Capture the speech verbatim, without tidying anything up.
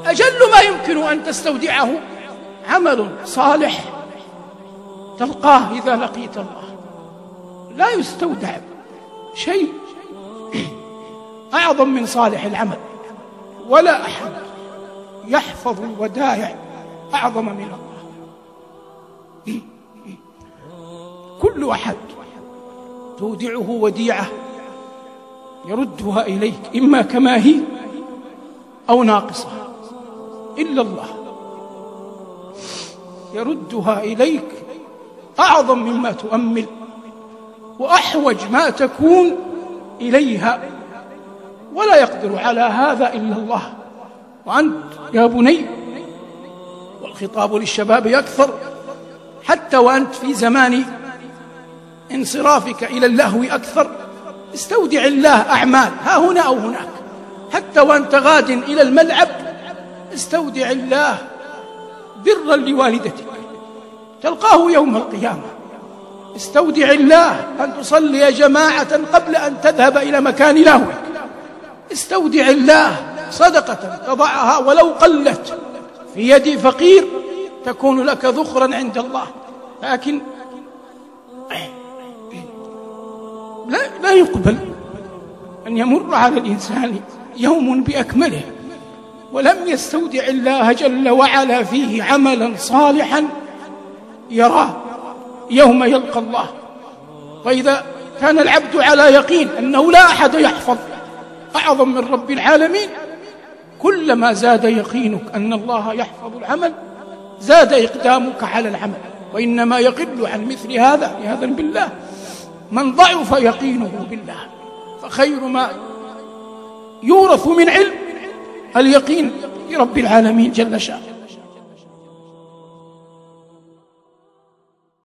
أجل ما يمكن أن تستودعه عمل صالح تلقاه إذا لقيت الله. لا يستودع شيء أعظم من صالح العمل، ولا أحد يحفظ الودائع أعظم من الله. كل أحد تودعه وديعة يردها إليك إما كما هي أو ناقصة، إلا الله يردها إليك أعظم مما تؤمل وأحوج ما تكون إليها، ولا يقدر على هذا إلا الله. وأنت يا بني، والخطاب للشباب أكثر، حتى وأنت في زمان انصرافك إلى اللهو أكثر، استودع الله أعمال ها هنا أو هناك. حتى وأنت غاد إلى الملعب استودع الله برا لوالدتك تلقاه يوم القيامة. استودع الله أن تصلي جماعة قبل أن تذهب إلى مكان لهوك. استودع الله صدقة تضعها ولو قلت في يد فقير تكون لك ذخرا عند الله. لكن لا, لا يقبل أن يمر على الإنسان يوم بأكمله ولم يستودع الله جل وعلا فيه عملا صالحا يراه يوم يلقى الله. فإذا كان العبد على يقين أنه لا أحد يحفظ أعظم من رب العالمين، كلما زاد يقينك أن الله يحفظ العمل زاد إقدامك على العمل. وإنما يقل عن مثل هذا عياذا بالله من ضعف يقينه بالله. فخير ما يورث من علم اليقين برب العالمين جل شأنه.